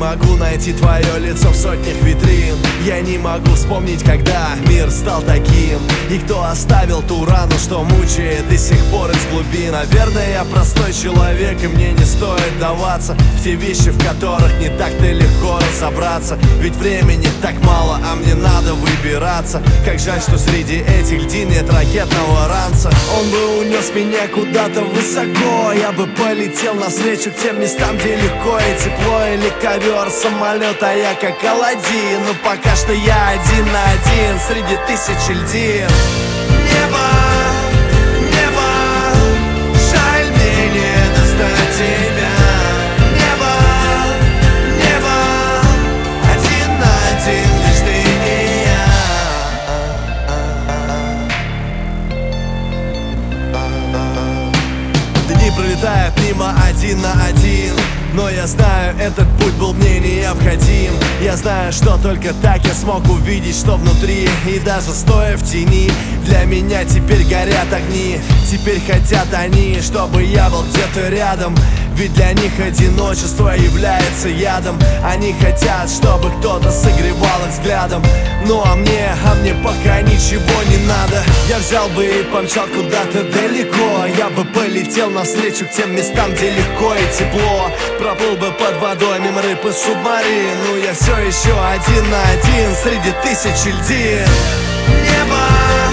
могу найти твое лицо в сотнях витрин. Я не могу вспомнить, когда мир стал таким, и кто оставил ту рану, что мучает до сих пор из глубин. Наверное, я простой человек, и мне не стоит даваться в те вещи, в которых не так-то легко разобраться. Ведь времени так мало, а мне надо выбираться. Как жаль, что среди этих льдин нет ракетного ранца. Он бы унес меня куда-то высоко, я бы полетел навстречу к тем местам, где легко и тепло. Или ковер, самолет, а я как Аладдин. Но пока что я один на один среди тысячи льдин. Небо, небо, жаль мне не достать тебя. Небо, небо, один на один лишь ты и я. Дни пролетают мимо один на один, но я знаю, этот путь был мне необходим. Я знаю, что только так я смог увидеть, что внутри. И даже стоя в тени, для меня теперь горят огни. Теперь хотят они, чтобы я был где-то рядом. Ведь для них одиночество является ядом. Они хотят, чтобы кто-то согревал их взглядом. Ну а мне пока ничего не надо. Я взял бы и помчал куда-то далеко. Я бы полетел навстречу к тем местам, где легко и тепло. Проплыл бы под водой мимо рыб из субмарин. Ну я все еще один на один среди тысячи льдин. Небо,